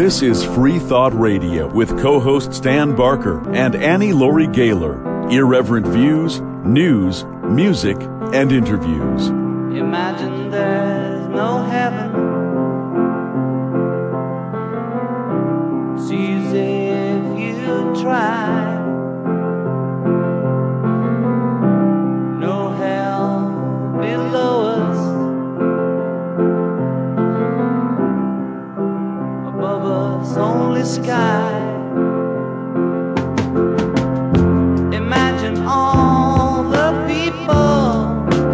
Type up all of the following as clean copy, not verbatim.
This is Free Thought Radio with co-hosts Dan Barker and Annie Laurie Gaylor. Irreverent views, news, music, and interviews. Imagine there's no heaven. It's easy if you try. No hell below us. Above us only sky. Imagine all the people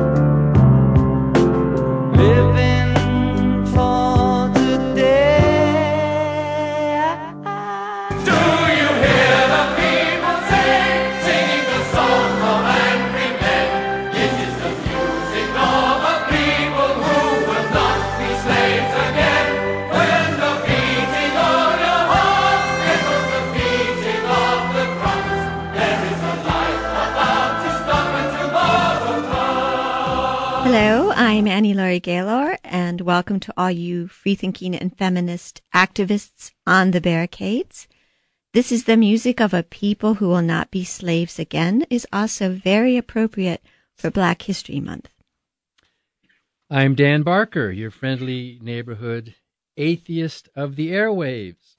living for today. Do you hear the people singing the song of angry men? It is the music of a people who will not be slaves again. When the beating of your heart echoes the beating of the drums, there is a light about to stop when tomorrow comes. Hello, I'm Annie Laurie Gaylor, and welcome to all you free-thinking and feminist activists on the barricades. This is the music of a people who will not be slaves again, is also very appropriate for Black History Month. I'm Dan Barker, your friendly neighborhood atheist of the airwaves.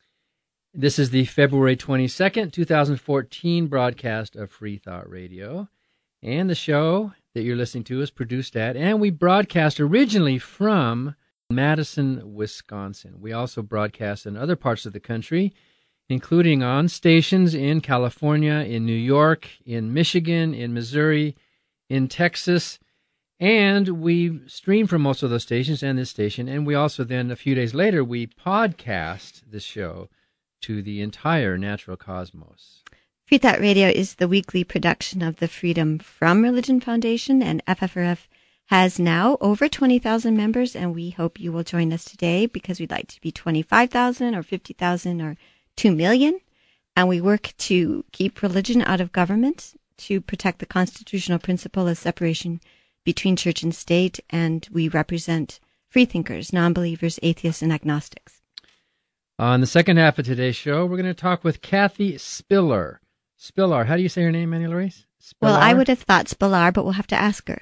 This is the February 22nd, 2014 broadcast of Free Thought Radio. And the show that you're listening to is produced at, and we broadcast originally from Madison, Wisconsin. We also broadcast in other parts of the country, including on stations in California, in New York, in Michigan, in Missouri, in Texas, and we stream from most of those stations and this station, and we also then, a few days later, we podcast the show to the entire natural cosmos. Free Thought Radio is the weekly production of the Freedom from Religion Foundation, and FFRF has now over 20,000 members, and we hope you will join us today because we'd like to be 25,000 or 50,000 or 2 million, and we work to keep religion out of government, to protect the constitutional principle of separation between church and state, and we represent freethinkers, non-believers, atheists, and agnostics. On the second half of today's show, we're going to talk with Kathy Spillar. Spillar, how do you say her name, Annie Laurie? Well, I would have thought Spillar, but we'll have to ask her.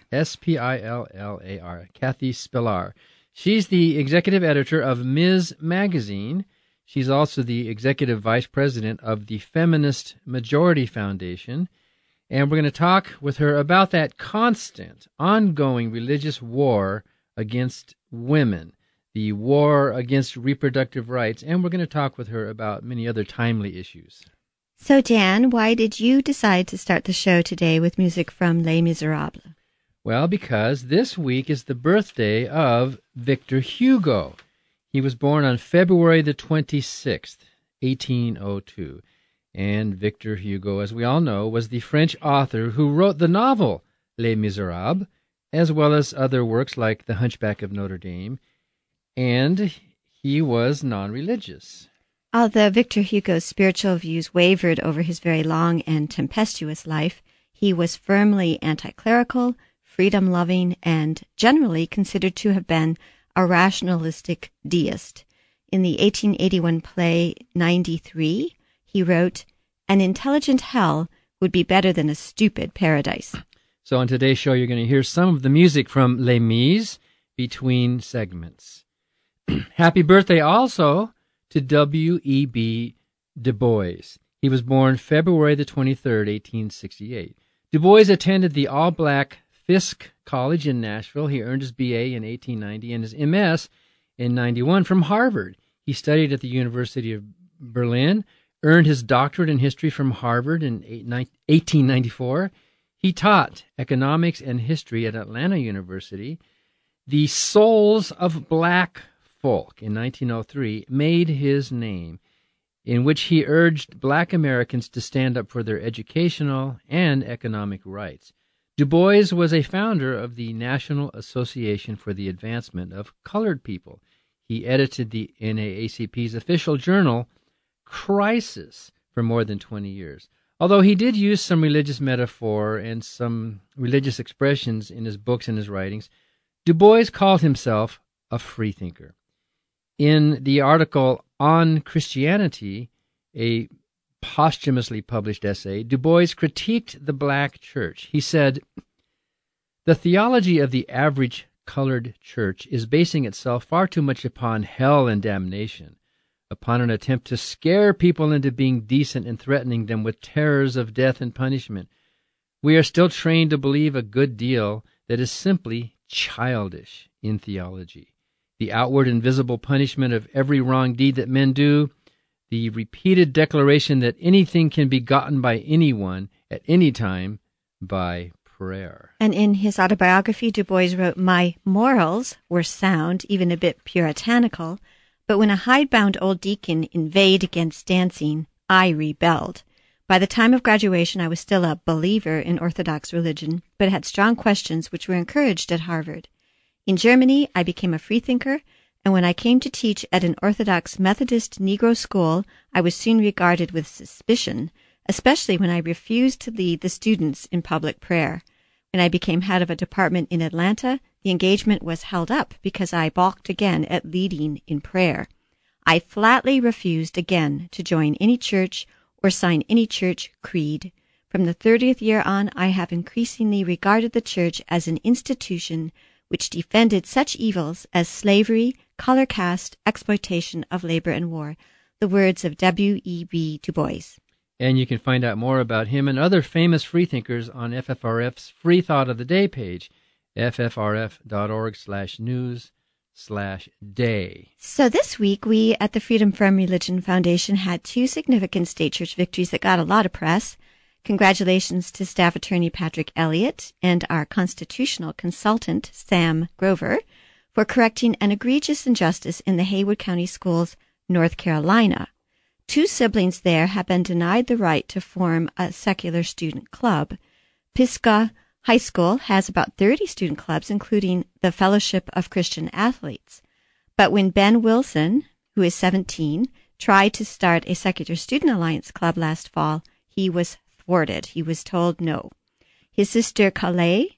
Spillar, Kathy Spillar. She's the executive editor of Ms. Magazine. She's also the executive vice president of the Feminist Majority Foundation. And we're going to talk with her about that constant, ongoing religious war against women, the war against reproductive rights, and we're going to talk with her about many other timely issues. So, Dan, why did you decide to start the show today with music from Les Miserables? Well, because this week is the birthday of Victor Hugo. He was born on February the 26th, 1802. And Victor Hugo, as we all know, was the French author who wrote the novel Les Miserables, as well as other works like The Hunchback of Notre Dame. And he was non-religious. Although Victor Hugo's spiritual views wavered over his very long and tempestuous life, he was firmly anti-clerical, freedom-loving, and generally considered to have been a rationalistic deist. In the 1881 play 93, he wrote, "An intelligent hell would be better than a stupid paradise." So on today's show, you're going to hear some of the music from Les Mis between segments. Happy birthday also to W.E.B. Du Bois. He was born February the 23rd, 1868. Du Bois attended the all-black Fisk College in Nashville. He earned his B.A. in 1890 and his M.S. in 91 from Harvard. He studied at the University of Berlin, earned his doctorate in history from Harvard in 1894. He taught economics and history at Atlanta University. The Souls of Black Folk in 1903 made his name, in which he urged black Americans to stand up for their educational and economic rights. Du Bois was a founder of the National Association for the Advancement of Colored People. He edited the NAACP's official journal, Crisis, for more than 20 years. Although he did use some religious metaphor and some religious expressions in his books and his writings, Du Bois called himself a freethinker. In the article On Christianity, a posthumously published essay, Du Bois critiqued the black church. He said, "The theology of the average colored church is basing itself far too much upon hell and damnation, upon an attempt to scare people into being decent and threatening them with terrors of death and punishment. We are still trained to believe a good deal that is simply childish in theology. The outward and visible punishment of every wrong deed that men do, the repeated declaration that anything can be gotten by anyone at any time by prayer." And in his autobiography, Du Bois wrote, "My morals were sound, even a bit puritanical, but when a hidebound old deacon inveighed against dancing, I rebelled. By the time of graduation, I was still a believer in Orthodox religion, but had strong questions which were encouraged at Harvard. In Germany, I became a freethinker, and when I came to teach at an Orthodox Methodist Negro school, I was soon regarded with suspicion, especially when I refused to lead the students in public prayer. When I became head of a department in Atlanta, the engagement was held up because I balked again at leading in prayer. I flatly refused again to join any church or sign any church creed. From the 30th year on, I have increasingly regarded the church as an institution which defended such evils as slavery, color caste, exploitation of labor and war." The words of W.E.B. Du Bois. And you can find out more about him and other famous freethinkers on FFRF's Free Thought of the Day page, ffrf.org/news/day. So this week, we at the Freedom from Religion Foundation had two significant state church victories that got a lot of press. Congratulations to staff attorney Patrick Elliott and our constitutional consultant, Sam Grover, for correcting an egregious injustice in the Haywood County Schools, North Carolina. Two siblings there have been denied the right to form a secular student club. Pisgah High School has about 30 student clubs, including the Fellowship of Christian Athletes. But when Ben Wilson, who is 17, tried to start a secular student alliance club last fall, he was thwarted. He was told no. His sister Kyle,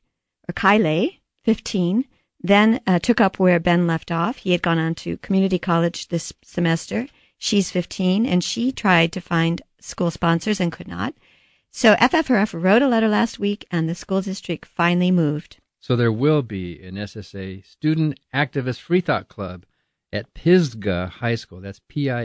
15, then took up where Ben left off. He had gone on to community college this semester. She's 15, and she tried to find school sponsors and could not. So FFRF wrote a letter last week, and the school district finally moved. So there will be an SSA Student Activist Free Thought Club at Pisgah High School. That's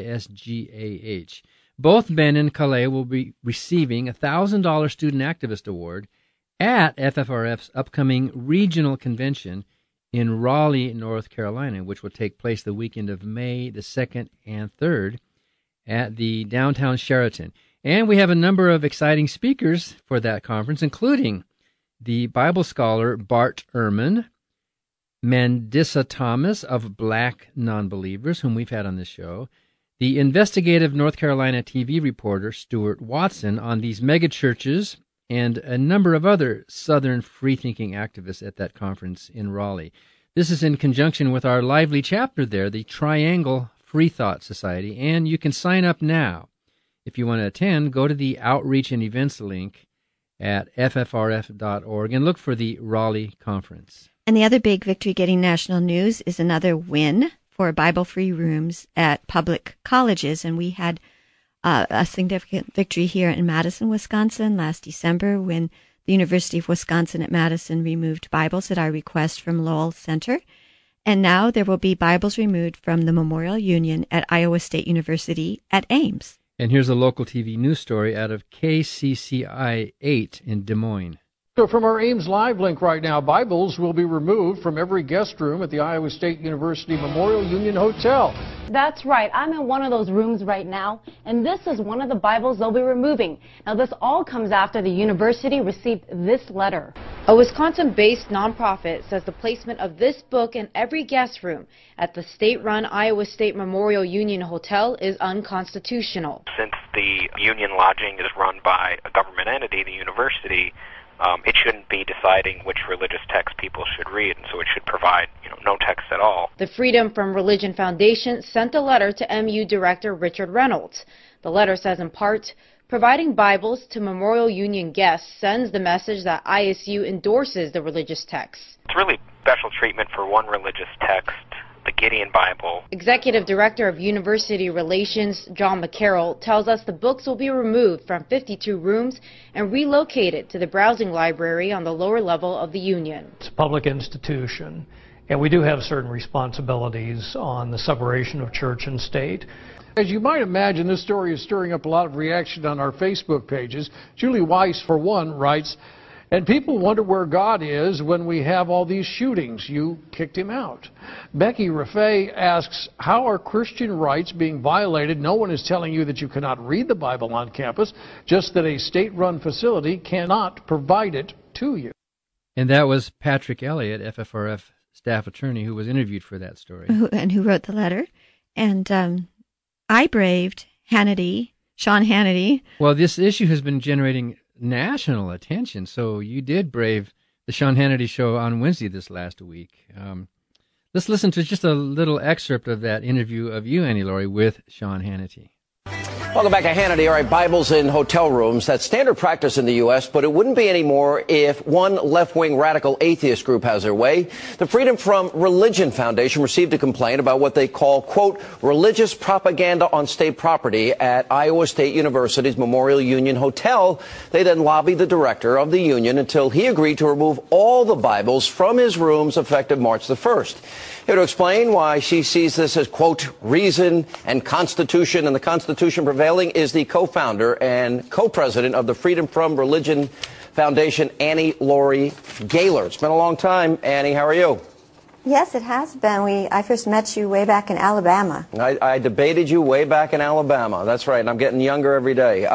Pisgah. Both Ben and Calais will be receiving a $1,000 Student Activist Award at FFRF's upcoming regional convention in Raleigh, North Carolina, which will take place the weekend of May the 2nd and 3rd at the downtown Sheraton. And we have a number of exciting speakers for that conference, including the Bible scholar Bart Ehrman, Mandissa Thomas of Black Nonbelievers, whom we've had on this show, the investigative North Carolina TV reporter Stuart Watson on these megachurches, and a number of other Southern free-thinking activists at that conference in Raleigh. This is in conjunction with our lively chapter there, the Triangle Free Thought Society, and you can sign up now. If you want to attend, go to the Outreach and Events link at ffrf.org and look for the Raleigh Conference. And the other big victory getting national news is another win for Bible-free rooms at public colleges, and we had a significant victory here in Madison, Wisconsin last December when the University of Wisconsin at Madison removed Bibles at our request from Lowell Center. And now there will be Bibles removed from the Memorial Union at Iowa State University at Ames. And here's a local TV news story out of KCCI 8 in Des Moines. So from our Ames Live link right now, Bibles will be removed from every guest room at the Iowa State University Memorial Union Hotel. That's right. I'm in one of those rooms right now, and this is one of the Bibles they'll be removing. Now, this all comes after the university received this letter. A Wisconsin-based nonprofit says the placement of this book in every guest room at the state-run Iowa State Memorial Union Hotel is unconstitutional. Since the union lodging is run by a government entity, the university, it shouldn't be deciding which religious text people should read, and so it should provide, no text at all. The Freedom from Religion Foundation sent a letter to MU Director Richard Reynolds. The letter says, in part, providing Bibles to Memorial Union guests sends the message that ISU endorses the religious texts. It's really special treatment for one religious text the Gideon Bible. Executive Director of University Relations, John McCarroll, tells us the books will be removed from 52 rooms and relocated to the browsing library on the lower level of the Union. It's a public institution, and we do have certain responsibilities on the separation of church and state. As you might imagine, this story is stirring up a lot of reaction on our Facebook pages. Julie Weiss, for one, writes, "And people wonder where God is when we have all these shootings. You kicked him out." Becky Raffay asks, "How are Christian rights being violated? No one is telling you that you cannot read the Bible on campus, just that a state-run facility cannot provide it to you." And that was Patrick Elliott, FFRF staff attorney, who was interviewed for that story. And who wrote the letter. And I braved Hannity, Sean Hannity. Well, this issue has been generating national attention, so you did brave the Sean Hannity show on Wednesday this last week. Let's listen to just a little excerpt of that interview of you, Annie Laurie, with Sean Hannity. Welcome back to Hannity. All right, Bibles in hotel rooms. That's standard practice in the U.S., but it wouldn't be anymore if one left-wing radical atheist group has their way. The Freedom from Religion Foundation received a complaint about what they call, quote, religious propaganda on state property at Iowa State University's Memorial Union Hotel. They then lobbied the director of the union until he agreed to remove all the Bibles from his rooms effective March the 1st. Here to explain why she sees this as, quote, reason and Constitution, and the Constitution prevailing, is the co-founder and co-president of the Freedom from Religion Foundation, Annie Laurie Gaylor. It's been a long time. Annie, how are you? Yes, it has been. I first met you way back in Alabama. I debated you way back in Alabama. That's right, and I'm getting younger every day.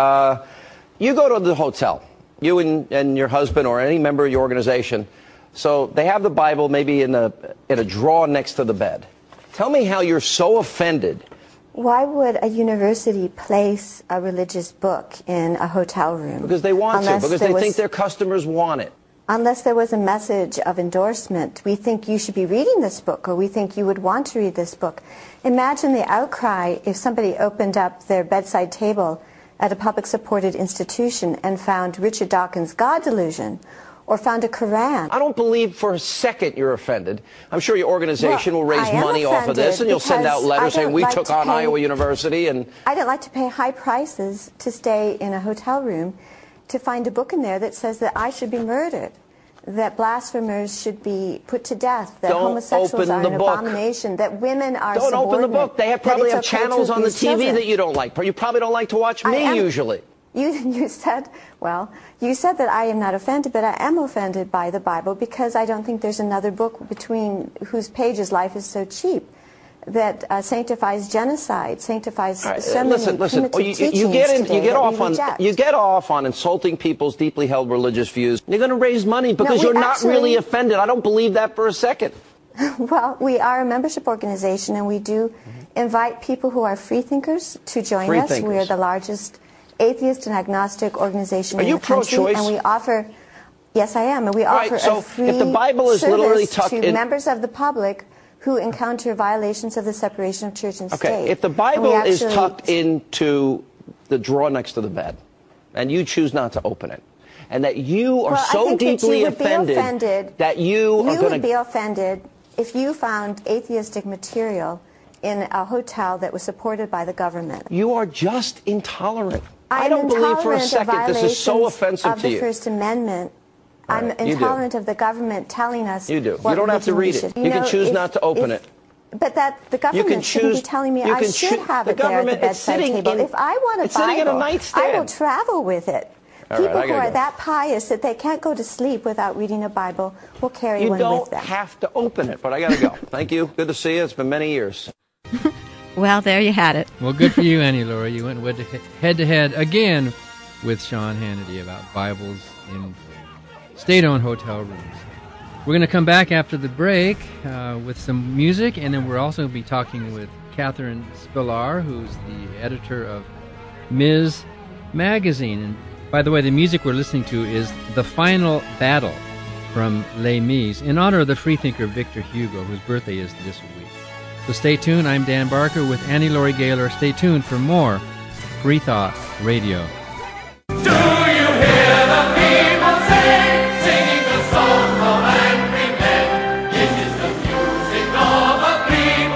You go to the hotel, you and your husband or any member of your organization. So they have the Bible maybe in a drawer next to the bed. Tell me how you're so offended. Why would a university place a religious book in a hotel room? Because they want to, because they think their customers want it. Unless there was a message of endorsement. We think you should be reading this book, or we think you would want to read this book. Imagine the outcry if somebody opened up their bedside table at a public-supported institution and found Richard Dawkins' God Delusion, or found a Quran. I don't believe for a second you're offended. I'm sure your organization will raise money off of this, and you'll send out letters saying we took on Iowa University. And I don't like to pay high prices to stay in a hotel room to find a book in there that says that I should be murdered, that blasphemers should be put to death, that homosexuals are an abomination, that women are subordinate. Don't open the book. They probably have channels on the TV that you don't like. You probably don't like to watch me usually. You said that I am not offended, but I am offended by the Bible because I don't think there's another book between whose pages life is so cheap that sanctifies genocide, sanctifies so many primitive teachings you get off on insulting people's deeply held religious views. You're going to raise money because you're not really offended. I don't believe that for a second. Well, we are a membership organization, and we do invite people who are free thinkers to join us. We are the largest atheist and agnostic organization in the country. Are you pro-choice? And we offer, yes, I am, and we offer a free if the Bible is literally tucked to members of the public who encounter violations of the separation of church and state. Okay, if the Bible is tucked into the drawer next to the bed, and you choose not to open it, and that you are so deeply offended that you are going to... You would be offended if you found atheistic material in a hotel that was supported by the government. You are just intolerant. I don't believe for a second this is so offensive to you. Of the First Amendment. I'm intolerant of the government telling us. You do. You don't have to read it. You can choose not to open it. But the government shouldn't be telling me I should have it there at the bedside table. If I want a Bible, I will travel with it. People who are that pious that they can't go to sleep without reading a Bible will carry one with them. You don't have to open it, but I got to go. Thank you. Good to see you. It's been many years. Well, there you had it. Well, good for you, Annie Laurie. You went head-to-head again with Sean Hannity about Bibles in state-owned hotel rooms. We're going to come back after the break with some music, and then we're also going to be talking with Catherine Spillar, who's the editor of Ms. Magazine. And by the way, the music we're listening to is The Final Battle from Les Mis, in honor of the freethinker Victor Hugo, whose birthday is this week. So stay tuned. I'm Dan Barker with Annie Laurie Gaylor. Stay tuned for more Free Thought Radio. Do you hear the people sing, singing the song of angry men? It is the music of a people.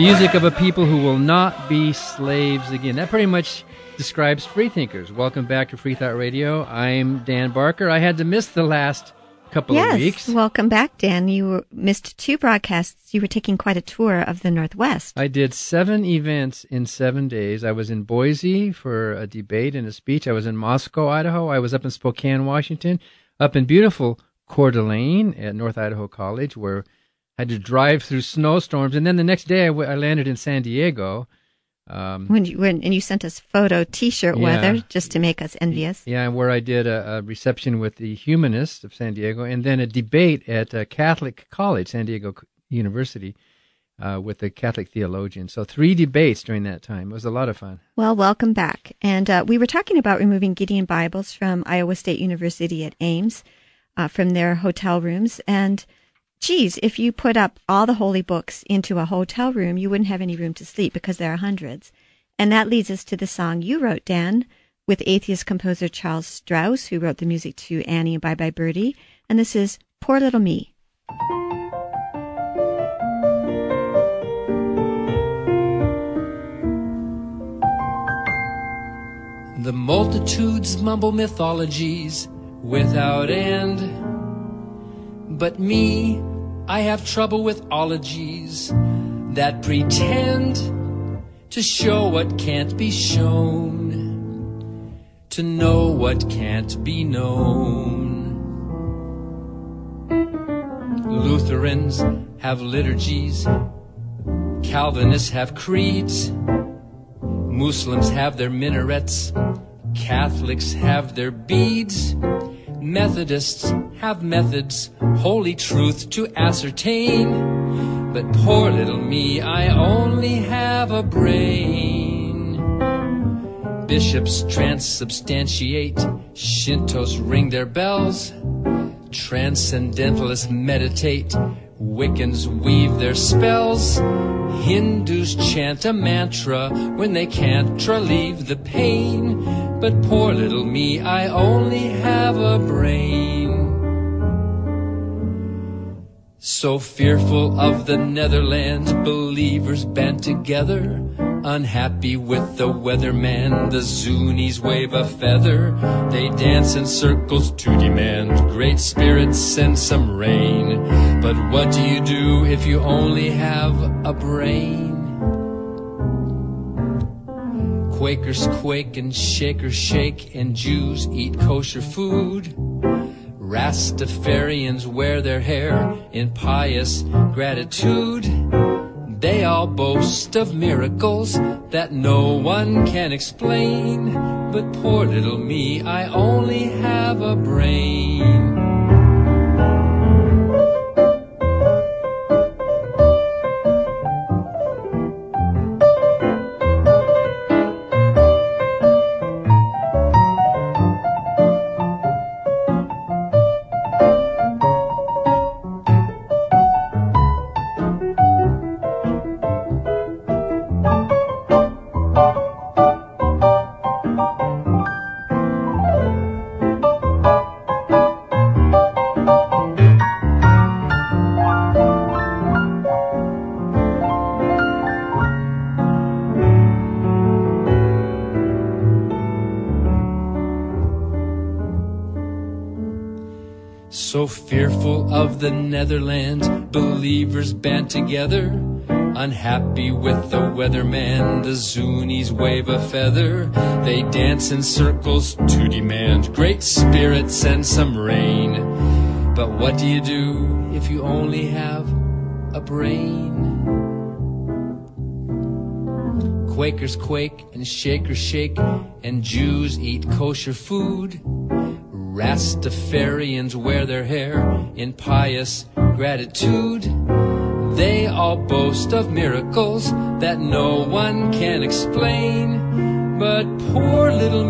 music of a people who will not be slaves again. That pretty much describes freethinkers. Welcome back to Free Thought Radio. I'm Dan Barker. I had to miss the last couple of weeks. Yes, welcome back, Dan. You missed 2 broadcasts. You were taking quite a tour of the Northwest. I did 7 events in 7 days. I was in Boise for a debate and a speech. I was in Moscow, Idaho. I was up in Spokane, Washington, up in beautiful Coeur d'Alene at North Idaho College, where I had to drive through snowstorms. And then the next day I landed in San Diego. And you sent us photo T-shirt weather just to make us envious. Yeah, where I did a reception with the Humanists of San Diego, and then a debate at Catholic College, San Diego University, with the Catholic theologians. So 3 debates during that time. It was a lot of fun. Well, welcome back. And we were talking about removing Gideon Bibles from Iowa State University at Ames from their hotel rooms. And geez, if you put up all the holy books into a hotel room, you wouldn't have any room to sleep because there are hundreds. And that leads us to the song you wrote, Dan, with atheist composer Charles Strauss, who wrote the music to Annie and Bye Bye Birdie. And this is Poor Little Me. The multitudes mumble mythologies without end. But me, I have trouble with ologies that pretend to show what can't be shown, to know what can't be known. Lutherans have liturgies, Calvinists have creeds, Muslims have their minarets, Catholics have their beads, Methodists have methods, holy truth to ascertain. But poor little me, I only have a brain. Bishops transubstantiate, Shintos ring their bells, Transcendentalists meditate, Wiccans weave their spells, Hindus chant a mantra when they can't relieve the pain. But poor little me, I only have a brain. So fearful of the Netherlands, believers band together, unhappy with the weatherman, the Zunies wave a feather. They dance in circles to demand, great spirits send some rain. But what do you do if you only have a brain? Quakers quake and Shakers shake, and Jews eat kosher food. Rastafarians wear their hair in pious gratitude. They all boast of miracles that no one can explain. But poor little me, I only have a brain. So fearful of the Netherlands, believers band together, unhappy with the weatherman, the Zunies wave a feather. They dance in circles to demand, great spirit send some rain. But what do you do if you only have a brain? Quakers quake and Shakers shake, and Jews eat kosher food. Rastafarians wear their hair in pious gratitude. They all boast of miracles that no one can explain. But poor little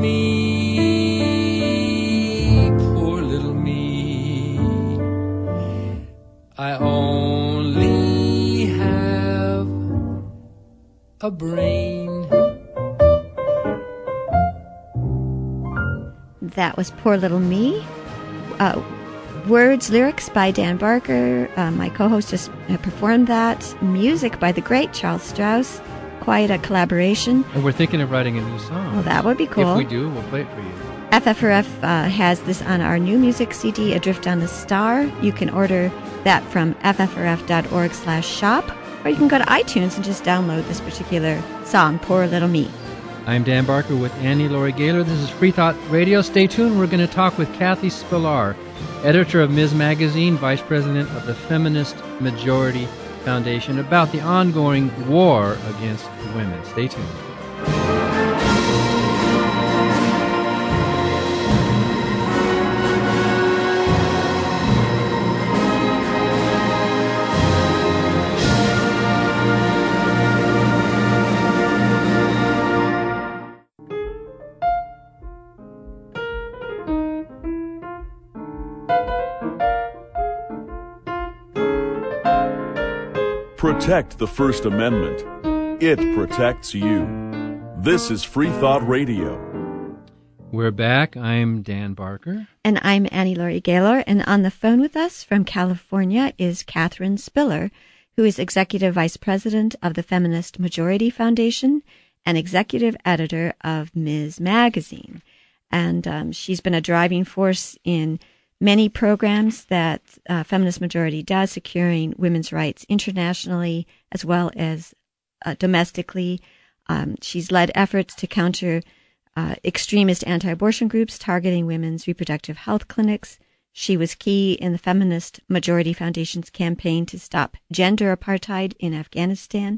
me, poor little me, I only have a brain. That was Poor Little Me Words, lyrics by Dan Barker. My co-host just performed that. Music by the great Charles Strauss. Quite a collaboration. And we're thinking of writing a new song. Well, that would be cool. If we do, we'll play it for you. FFRF has this on our new music CD, Adrift on the Star. You can order that from ffrf.org/shop, or you can go to iTunes and just download this particular song, Poor Little Me. I'm Dan Barker with Annie Laurie Gaylor. This is Free Thought Radio. Stay tuned. We're going to talk with Kathy Spillar, editor of Ms. Magazine, vice president of the Feminist Majority Foundation, about the ongoing war against women. Stay tuned. Protect the First Amendment. It protects you. This is Free Thought Radio. We're back. I'm Dan Barker. And I'm Annie Laurie Gaylor. And on the phone with us from California is Catherine Spiller, who is Executive Vice President of the Feminist Majority Foundation and Executive Editor of Ms. Magazine. And she's been a driving force in many programs that Feminist Majority does, securing women's rights internationally as well as domestically. She's led efforts to counter extremist anti-abortion groups targeting women's reproductive health clinics. She was key in the Feminist Majority Foundation's campaign to stop gender apartheid in Afghanistan.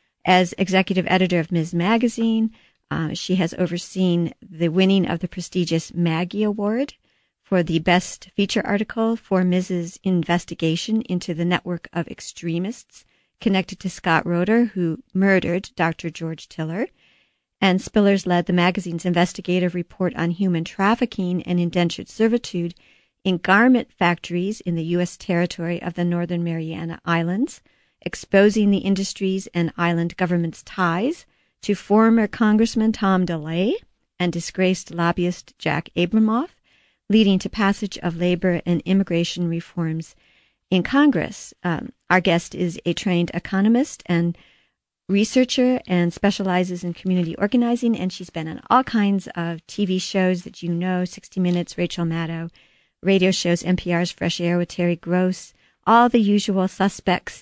As executive editor of Ms. Magazine, she has overseen the winning of the prestigious Maggie Award for the best feature article for Mrs. investigation into the network of extremists connected to Scott Roeder, who murdered Dr. George Tiller. And Spillers led the magazine's investigative report on human trafficking and indentured servitude in garment factories in the U.S. territory of the Northern Mariana Islands, exposing the industry's and island government's ties to former Congressman Tom DeLay and disgraced lobbyist Jack Abramoff, leading to passage of labor and immigration reforms in Congress. Our guest is a trained economist and researcher and specializes in community organizing, and she's been on all kinds of TV shows that you know, 60 Minutes, Rachel Maddow, radio shows, NPR's Fresh Air with Terry Gross, all the usual suspects.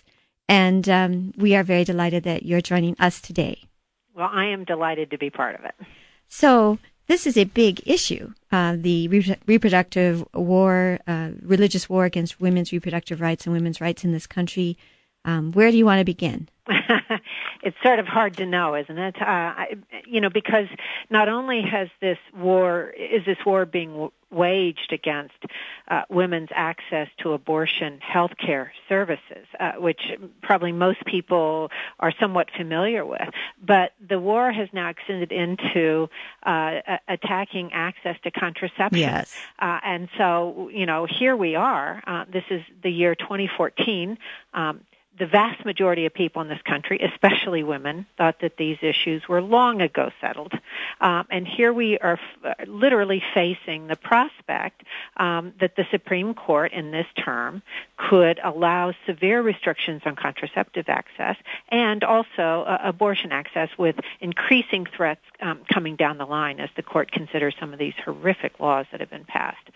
And we are very delighted that you're joining us today. Well, I am delighted to be part of it. So this is a big issue, the reproductive war, religious war against women's reproductive rights and women's rights in this country. Where do you want to begin? It's sort of hard to know, isn't it? Because not only is this war being waged against women's access to abortion health care services, which probably most people are somewhat familiar with, but the war has now extended into attacking access to contraception. Yes. And so, here we are. This is the year 2014. The vast majority of people in this country, especially women, thought that these issues were long ago settled. And here we are literally facing the prospect that the Supreme Court in this term could allow severe restrictions on contraceptive access and also abortion access, with increasing threats coming down the line as the court considers some of these horrific laws that have been passed.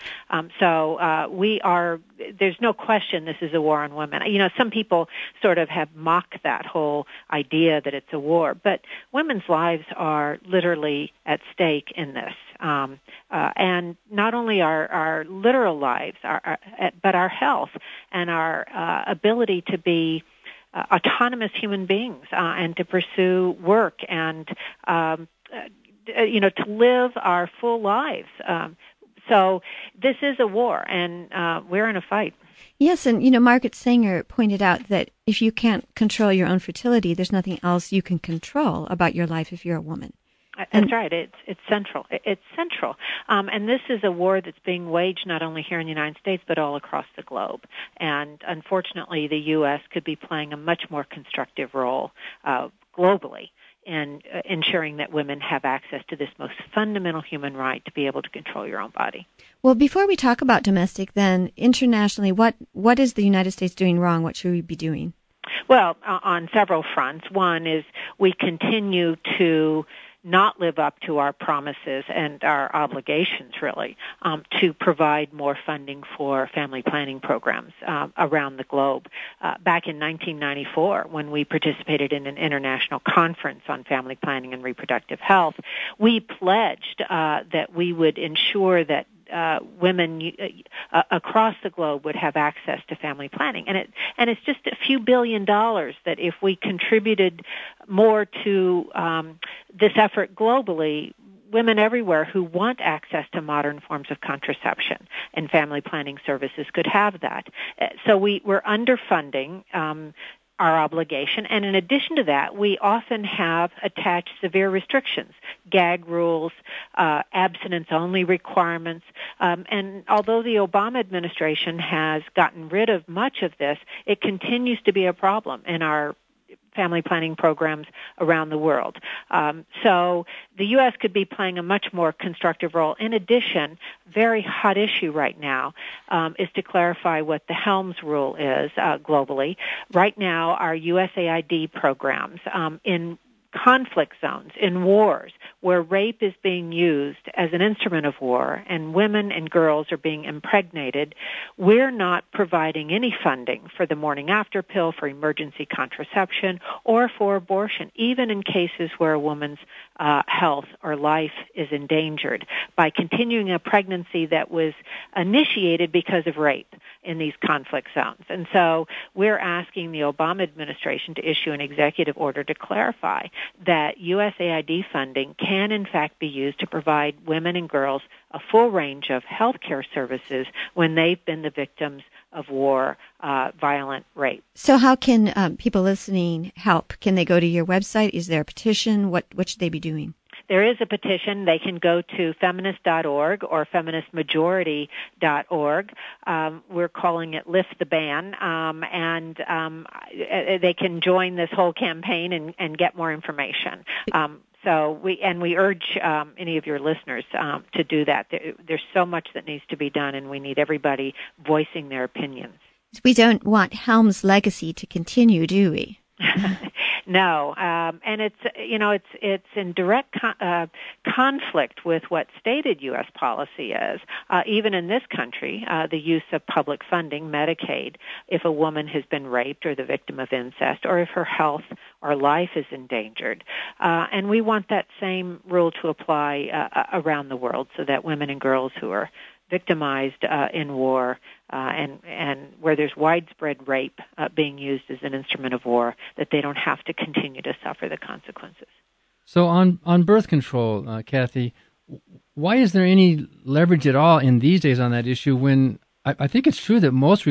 There's no question this is a war on women. Some people sort of have mocked that whole idea that it's a war, but women's lives are literally at stake in this. And not only our literal lives, but our health and our ability to be autonomous human beings and to pursue work and, to live our full lives. So this is a war, and we're in a fight. Yes, and Margaret Sanger pointed out that if you can't control your own fertility, there's nothing else you can control about your life if you're a woman. That's right. It's central. It's central. And this is a war that's being waged not only here in the United States, but all across the globe. And unfortunately, the U.S. could be playing a much more constructive role globally in ensuring that women have access to this most fundamental human right to be able to control your own body. Well, before we talk about domestic, then internationally, what is the United States doing wrong? What should we be doing? Well, on several fronts. One is we continue to not live up to our promises and our obligations, really, to provide more funding for family planning programs around the globe. Back in 1994, when we participated in an international conference on family planning and reproductive health, we pledged that we would ensure that women across the globe would have access to family planning, and it's just a few $1 billion that if we contributed more to this effort globally, women everywhere who want access to modern forms of contraception and family planning services could have that. So we're underfunding our obligation, and in addition to that, we often have attached severe restrictions, gag rules, abstinence-only requirements, and although the Obama administration has gotten rid of much of this, it continues to be a problem in our family planning programs around the world. So the U.S. could be playing a much more constructive role. In addition, very hot issue right now is to clarify what the Helms rule is globally. Right now, our USAID programs in conflict zones, in wars, where rape is being used as an instrument of war and women and girls are being impregnated, we're not providing any funding for the morning after pill, for emergency contraception, or for abortion, even in cases where a woman's health or life is endangered by continuing a pregnancy that was initiated because of rape in these conflict zones. And so we're asking the Obama administration to issue an executive order to clarify that USAID funding can in fact be used to provide women and girls a full range of health care services when they've been the victims of war, violent rape. So how can people listening help? Can they go to your website? Is there a petition? What should they be doing? There is a petition. They can go to feminist.org or feministmajority.org. We're calling it Lift the Ban, and they can join this whole campaign and get more information. So we urge any of your listeners to do that. There's so much that needs to be done, and we need everybody voicing their opinions. We don't want Helms' legacy to continue, do we? No, and it's in direct conflict with what stated U.S. policy is. Even in this country, the use of public funding, Medicaid, if a woman has been raped or the victim of incest, or if her health or life is endangered. And we want that same rule to apply around the world so that women and girls who are victimized in war and where there's widespread rape being used as an instrument of war, that they don't have to continue to suffer the consequences. So on birth control, Kathy, why is there any leverage at all in these days on that issue when I think it's true that most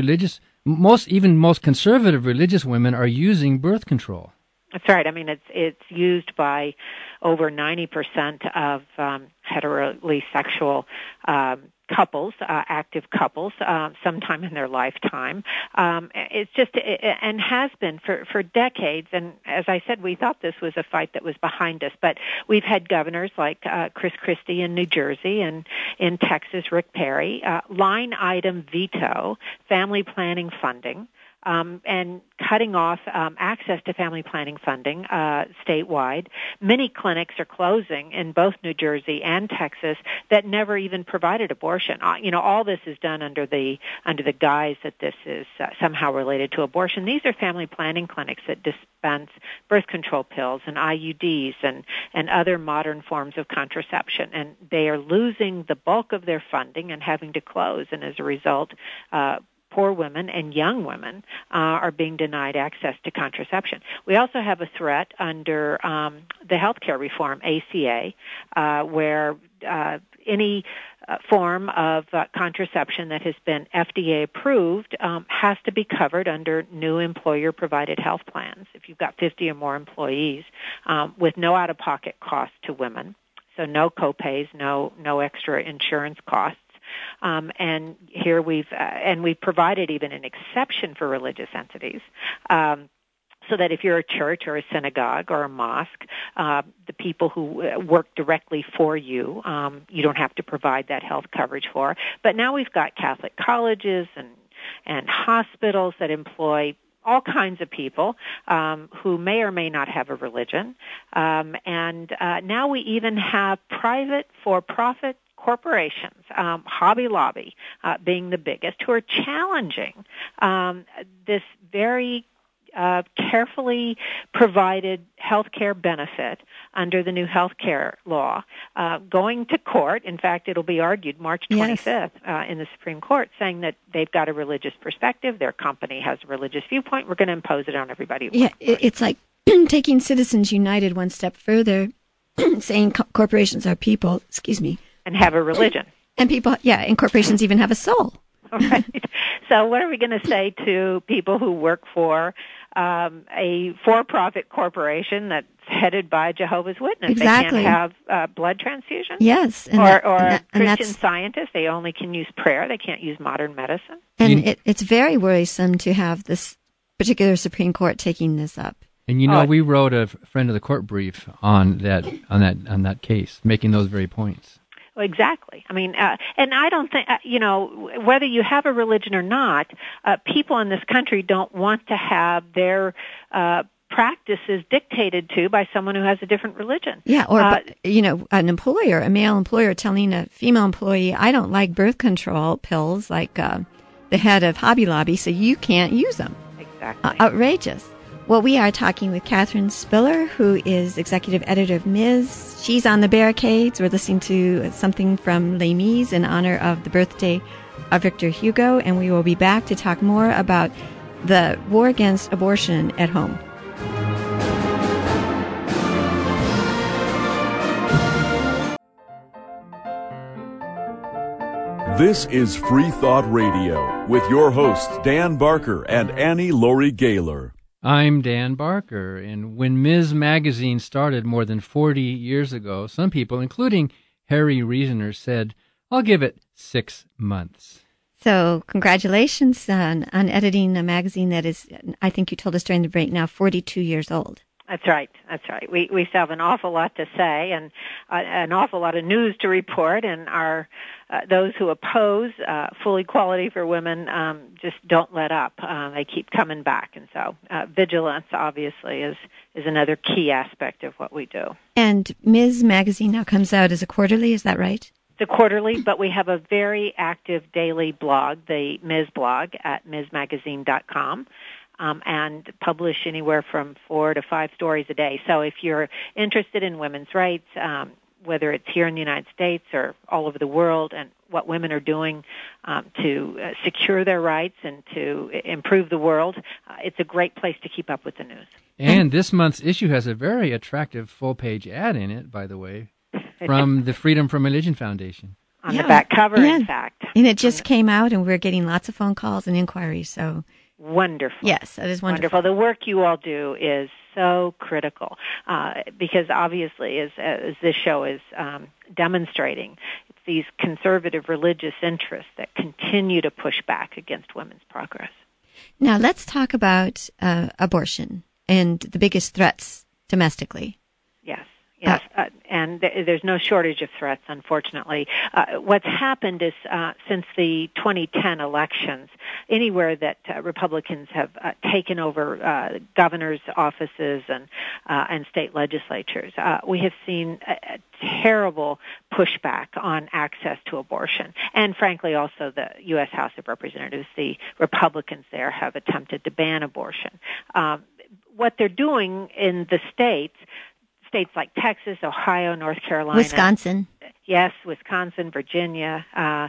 conservative religious women are using birth control? That's right. I mean, it's used by over 90% of heterosexually sexual couples, active couples, sometime in their lifetime. It's just, and has been for decades. And as I said, we thought this was a fight that was behind us. But we've had governors like Chris Christie in New Jersey and in Texas, Rick Perry, line item veto family planning funding. And cutting off access to family planning funding statewide. Many clinics are closing in both New Jersey and Texas that never even provided abortion. All this is done under the guise that this is somehow related to abortion. These are family planning clinics that dispense birth control pills and IUDs and other modern forms of contraception, and they are losing the bulk of their funding and having to close. And as a result, poor women and young women are being denied access to contraception. We also have a threat under the healthcare reform, ACA, where any form of contraception that has been FDA approved has to be covered under new employer-provided health plans if you've got 50 or more employees, with no out-of-pocket cost to women. So no copays, no extra insurance costs. And here we've provided even an exception for religious entities. so that if you're a church or a synagogue or a mosque, the people who work directly for you, you don't have to provide that health coverage for. But now we've got Catholic colleges and hospitals that employ all kinds of people who may or may not have a religion. And now we even have private for-profit corporations, Hobby Lobby being the biggest, who are challenging this very carefully provided health care benefit under the new health care law, going to court. In fact, it'll be argued March 25th in the Supreme Court, saying that they've got a religious perspective, their company has a religious viewpoint, we're going to impose it on everybody. Yeah, it's like taking Citizens United one step further, saying corporations are people, and have a religion. And people, and corporations even have a soul. Right. So what are we going to say to people who work for a for-profit corporation that's headed by Jehovah's Witness? Exactly. They can't have blood transfusion? Yes. Or Christian scientists, they only can use prayer. They can't use modern medicine. And it's very worrisome to have this particular Supreme Court taking this up. And we wrote a friend of the court brief on that case, making those very points. Well, exactly. I mean, and I don't think, whether you have a religion or not, people in this country don't want to have their practices dictated to by someone who has a different religion. Yeah, or, an employer, a male employer telling a female employee, I don't like birth control pills like the head of Hobby Lobby, so you can't use them. Exactly. Outrageous. Well, we are talking with Catherine Spiller, who is executive editor of Ms. She's on the barricades. We're listening to something from Les Mis in honor of the birthday of Victor Hugo, and we will be back to talk more about the war against abortion at home. This is Free Thought Radio with your hosts Dan Barker and Annie Laurie Gaylor. I'm Dan Barker, and when Ms. Magazine started more than 40 years ago, some people, including Harry Reasoner, said, I'll give it 6 months. So congratulations on editing a magazine that is, I think you told us during the break, now 42 years old. That's right. We still have an awful lot to say and an awful lot of news to report, and those who oppose full equality for women just don't let up. They keep coming back, and so vigilance obviously is another key aspect of what we do. And Ms. Magazine now comes out as a quarterly, is that right? It's a quarterly, but we have a very active daily blog, the Ms. blog at MsMagazine.com. And publish anywhere from 4 to 5 stories a day. So if you're interested in women's rights, whether it's here in the United States or all over the world, and what women are doing to secure their rights and to improve the world, it's a great place to keep up with the news. And this month's issue has a very attractive full-page ad in it, by the way, from the Freedom from Religion Foundation. On the back cover, in fact. And it just came out, and we're getting lots of phone calls and inquiries, so... Wonderful. Yes, that is wonderful. The work you all do is so critical because obviously, as this show is demonstrating, it's these conservative religious interests that continue to push back against women's progress. Now, let's talk about abortion and the biggest threats domestically. Yes, and there's no shortage of threats, unfortunately. What's happened is since the 2010 elections, anywhere that Republicans have taken over governors' offices and state legislatures, we have seen a terrible pushback on access to abortion. And frankly, also the U.S. House of Representatives, the Republicans there have attempted to ban abortion. What they're doing in the states like Texas, Ohio, North Carolina, Wisconsin. Yes, Wisconsin, Virginia,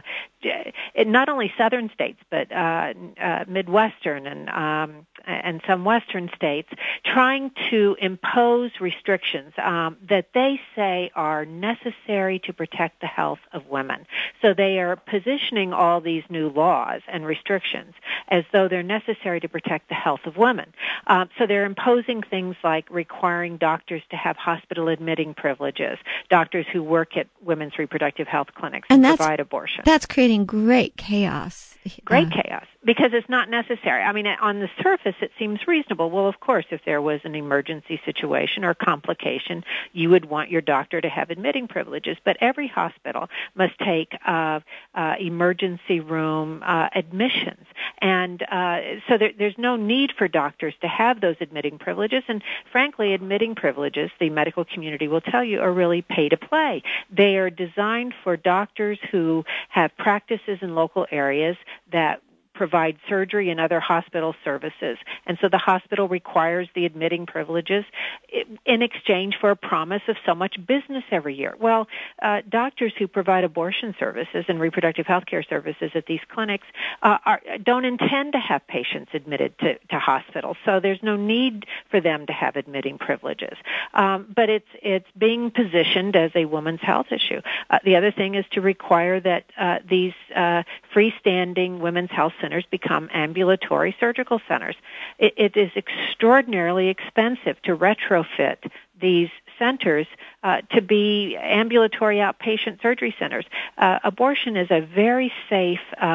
not only southern states, but Midwestern and some western states, trying to impose restrictions that they say are necessary to protect the health of women. So they are positioning all these new laws and restrictions as though they're necessary to protect the health of women. So they're imposing things like requiring doctors to have hospital admitting privileges, doctors who work at women's reproductive health clinics and provide abortion. That's creating great chaos. Great chaos. Because it's not necessary. I mean, on the surface, it seems reasonable. Well, of course, if there was an emergency situation or complication, you would want your doctor to have admitting privileges. But every hospital must take emergency room admissions. And so there's no need for doctors to have those admitting privileges. And frankly, admitting privileges, the medical community will tell you, are really pay to play. They are designed for doctors who have practices in local areas that provide surgery and other hospital services. And so the hospital requires the admitting privileges in exchange for a promise of so much business every year. Well, doctors who provide abortion services and reproductive health care services at these clinics don't intend to have patients admitted to hospitals, so there's no need for them to have admitting privileges. But it's being positioned as a woman's health issue. The other thing is to require that these freestanding women's health centers become ambulatory surgical centers. It is extraordinarily expensive to retrofit these centers to be ambulatory outpatient surgery centers. Abortion is a very safe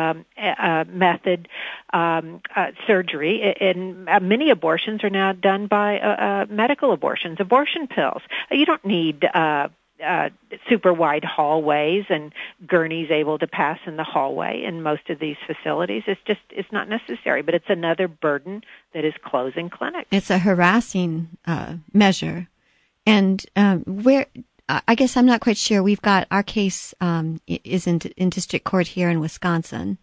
method surgery, and many abortions are now done by medical abortions, abortion pills. You don't need super wide hallways and gurneys able to pass in the hallway in most of these facilities. It's not necessary, but it's another burden that is closing clinics. It's a harassing measure. And I guess I'm not quite sure. We've got our case is in district court here in Wisconsin.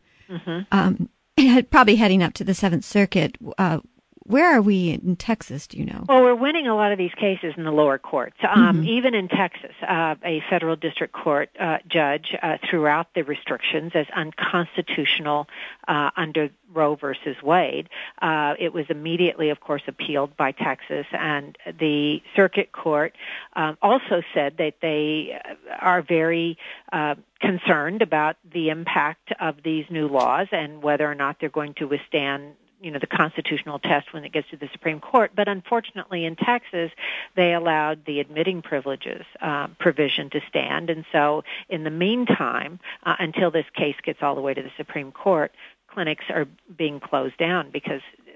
Mm-hmm. Probably heading up to the Seventh Circuit. Where are we in Texas, do you know? Well, we're winning a lot of these cases in the lower courts. Even in Texas, a federal district court judge threw out the restrictions as unconstitutional under Roe versus Wade. It was immediately, of course, appealed by Texas, and the circuit court also said that they are very concerned about the impact of these new laws and whether or not they're going to withstand the constitutional test when it gets to the Supreme Court. But unfortunately in Texas, they allowed the admitting privileges provision to stand. And so in the meantime, until this case gets all the way to the Supreme Court, clinics are being closed down because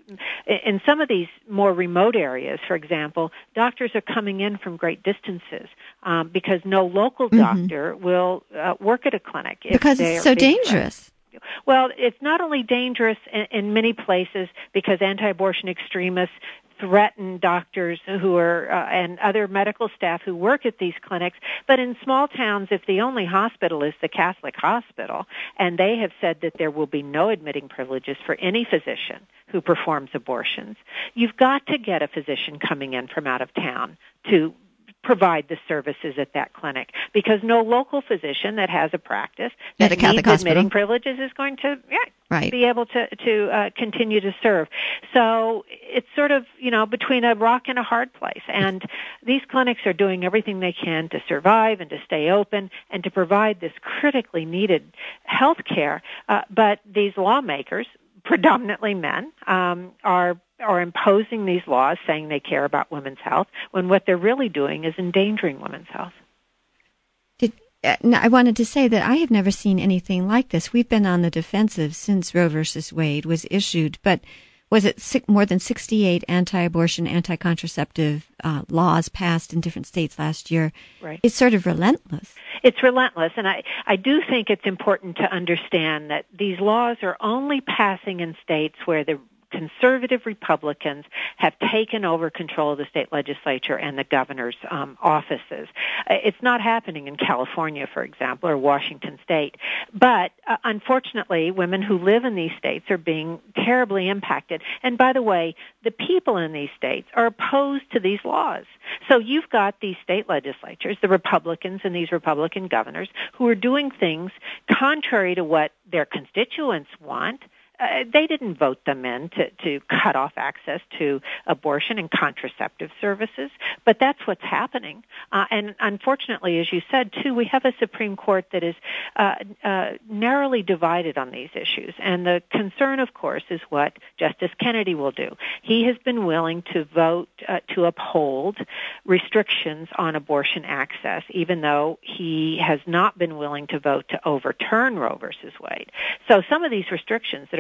in some of these more remote areas, for example, doctors are coming in from great distances because no local doctor will work at a clinic. Because it's so dangerous. Well, it's not only dangerous in many places because anti-abortion extremists threaten doctors who are and other medical staff who work at these clinics, but in small towns, if the only hospital is the Catholic hospital, and they have said that there will be no admitting privileges for any physician who performs abortions, you've got to get a physician coming in from out of town to provide the services at that clinic, because no local physician that has a practice that needs admitting privileges is going to be able to continue to serve. So it's sort of, between a rock and a hard place. And these clinics are doing everything they can to survive and to stay open and to provide this critically needed health care. But these lawmakers, predominantly men, are imposing these laws saying they care about women's health when what they're really doing is endangering women's health. I wanted to say that I have never seen anything like this. We've been on the defensive since Roe versus Wade was issued, but was it more than 68 anti-abortion, anti-contraceptive laws passed in different states last year? Right. It's sort of relentless. It's relentless, and I do think it's important to understand that these laws are only passing in states where the conservative Republicans have taken over control of the state legislature and the governor's offices. It's not happening in California, for example, or Washington State. But unfortunately, women who live in these states are being terribly impacted. And by the way, the people in these states are opposed to these laws. So you've got these state legislatures, the Republicans and these Republican governors, who are doing things contrary to what their constituents want. They didn't vote them in to cut off access to abortion and contraceptive services, but that's what's happening. And unfortunately, as you said, too, we have a Supreme Court that is narrowly divided on these issues. And the concern, of course, is what Justice Kennedy will do. He has been willing to vote to uphold restrictions on abortion access, even though he has not been willing to vote to overturn Roe versus Wade. So some of these restrictions that are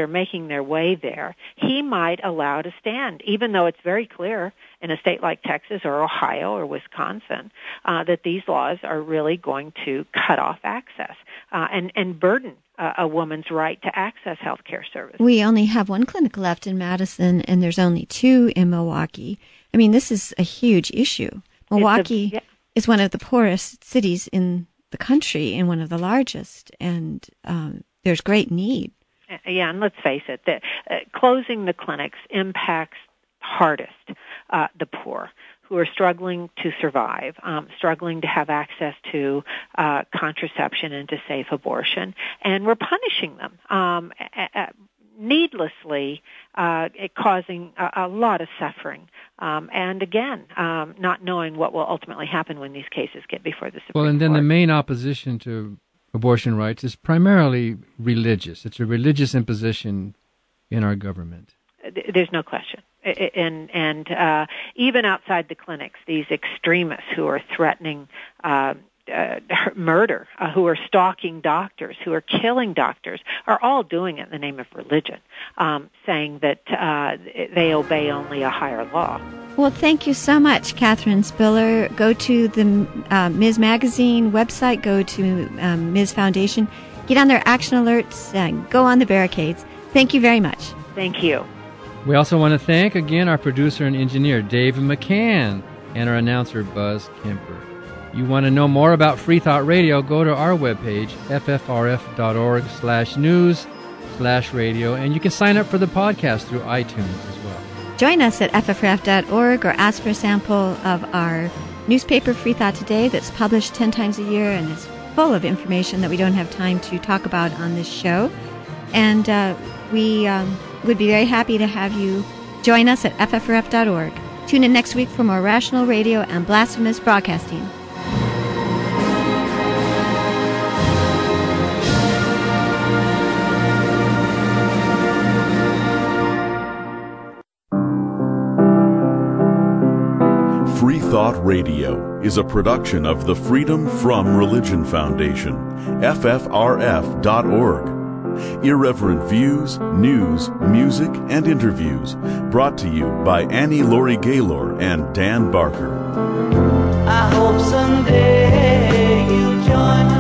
they're making their way there, he might allow to stand, even though it's very clear in a state like Texas or Ohio or Wisconsin that these laws are really going to cut off access and burden a woman's right to access health care services. We only have one clinic left in Madison, and there's only 2 in Milwaukee. I mean, this is a huge issue. Milwaukee is one of the poorest cities in the country and one of the largest, and there's great need. Yeah, and let's face it, closing the clinics impacts hardest the poor, who are struggling to survive, struggling to have access to contraception and to safe abortion, and we're punishing them needlessly, causing a lot of suffering, and again, not knowing what will ultimately happen when these cases get before the Supreme Court. Well, and then the main opposition to abortion rights is primarily religious. It's a religious imposition in our government. There's no question. And even outside the clinics, these extremists who are threatening murder, who are stalking doctors, who are killing doctors, are all doing it in the name of religion, saying that they obey only a higher law. Well, thank you so much, Catherine Spiller. Go to the Ms. Magazine website, go to Ms. Foundation, get on their action alerts, and go on the barricades. Thank you very much. Thank you. We also want to thank again our producer and engineer, Dave McCann, and our announcer, Buzz Kemper. You want to know more about Free Thought Radio, go to our webpage, ffrf.org/news/radio, and you can sign up for the podcast through iTunes as well. Join us at ffrf.org or ask for a sample of our newspaper, Free Thought Today, that's published 10 times a year and is full of information that we don't have time to talk about on this show. And we would be very happy to have you join us at ffrf.org. Tune in next week for more rational radio and blasphemous broadcasting. Free Thought Radio is a production of the Freedom From Religion Foundation, ffrf.org. Irreverent views, news, music, and interviews brought to you by Annie Laurie Gaylor and Dan Barker. I hope someday you'll join